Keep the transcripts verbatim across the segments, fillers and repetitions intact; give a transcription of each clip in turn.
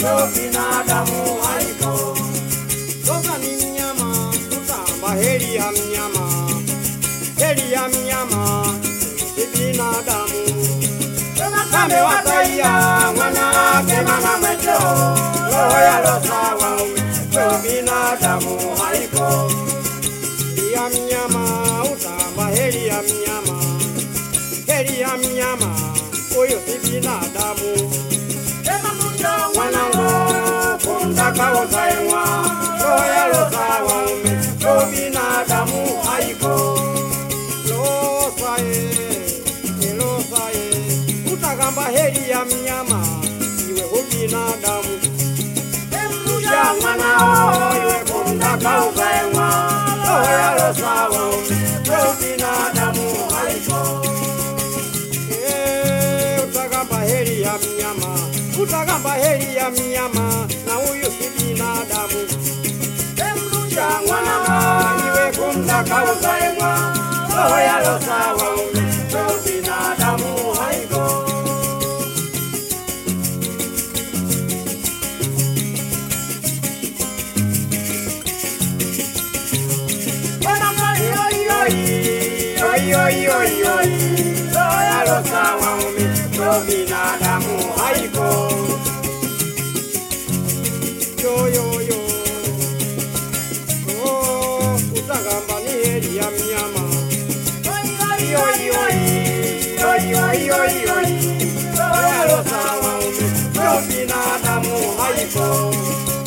so binadamu haiko. Losa ni mnyama, tutamba heri ya mnyama, heri ya mnyama, si binadamu. Kame wataia, wanawake mama mwecho, roho ya losa waume, so binadamu haiko. Heri ya mnyama, utamba heri ya mnyama, heri ya mnyama, huyo si binadamu. Wanangu, kumtaka uzaewa, roho ya losa waume, so binadamu haiko. Losa e, losa e, utakamba heri ya mnyama, iwe hu binadamu. Mja mwanao, iwe kumtaka uzaewa, roho ya losa waume, so binadamu haiko. Eh, utakamba heri ya mnyama, utakamba heri ya mnyama, na huyo si binadamu. Mja mwanao, iwe kumtaka uzaewa, roho ya losa waume, so binadamu haiko. Oi, oi, oi, oi, roho ya losa waume, so binadamu haiko. Yo yo yo, oh, utakamba ni heri ya mnyama. Oi, oi, oi, oi, oi, oi, oi, roho ya losa waume, so binadamu haiko.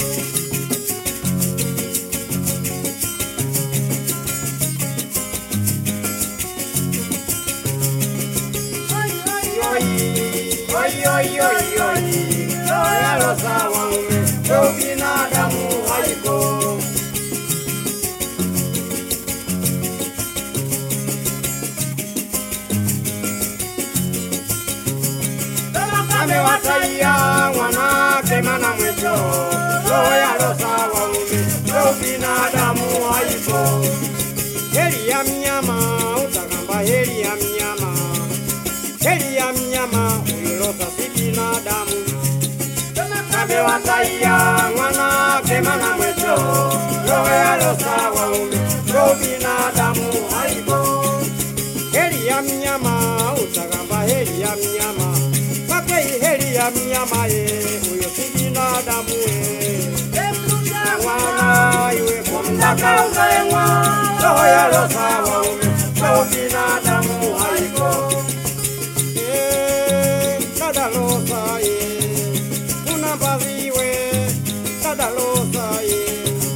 Oi, oi, oi, oi, roho ya losa waume, so binadamu haiko. Kame wataia, wanawake mana mwecho, roho ya losa waume, so binadamu haiko. Heri ya mnyama, utakamba heri ya mnyama, heri ya mnyama, huyo losa si binadamu. Kame wataia, wanawake mana mwecho, roho ya losa waume, so binadamu haiko. Heri ya mnyama, utakamba heri ya mnyama, kwake heri ya mnyama ye, huyo si binadamu ye. Mwana iwe kumtaka uzaewa, roho ya losa waume, so binadamu haiko. Eh, dada losa ye, unabaziwe, dada losa ye.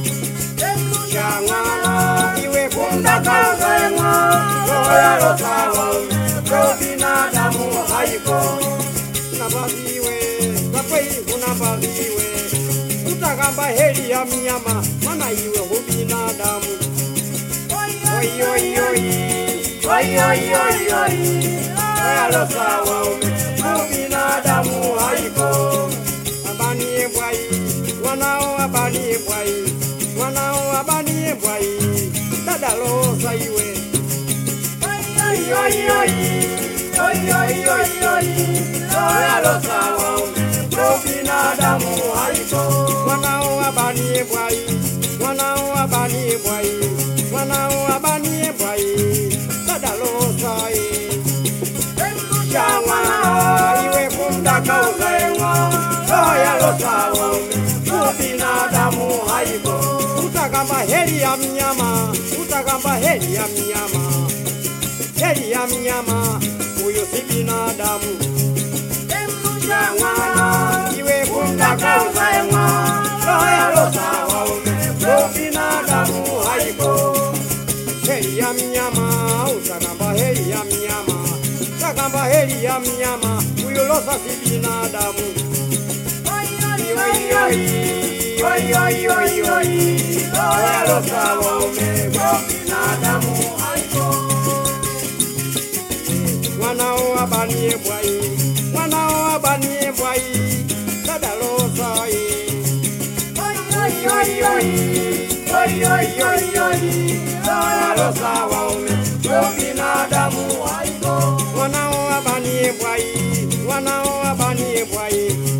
Mwana iwe kumtaka uzaewa, roho ya losa waume, so binadamu haiko. Unabaziwe, kwake unabaziwe, utakamba heri ya mnyama, mana iwe hu binadamu. Oi, oi, oi, oi, oi, oi, oi, roho ya losa waume, so binadamu haiko. Abanie bwai, wanao abanie bwai, wanao abanie bwai, dada losa iwe. Oi, oi, oi, oi, oi, oi, oi, roho ya losa waume, so binadamu haiko. Wanao abanie bwai, wanao abanie bwai, wanao abanie bwai, dada losa iwe. Mwana iwe kumtaka uzaewa, roho ya losa waume, so binadamu haiko. Utakamba heri ya mnyama, utakamba heri ya mnyama, heri ya mnyama, huyo si binadamu. Mwana iwe kumtaka uzaewa, roho ya losa waume, so binadamu haiko. Heri ya mnyama, utakamba heri ya mnyama, utakamba heri ya mnyama, huyo losa si binadamu. Oi, oi, oi, oi, oi, oi, roho ya losa waume, so binadamu haiko. Wanao abanie bwai, wanao abanie bwai, dada losa iwe. Oi, oi, oi, oi, oi, oi, oi, roho ya losa waume, so binadamu haiko. Wanao abanie bwai, wanao abanie bwai,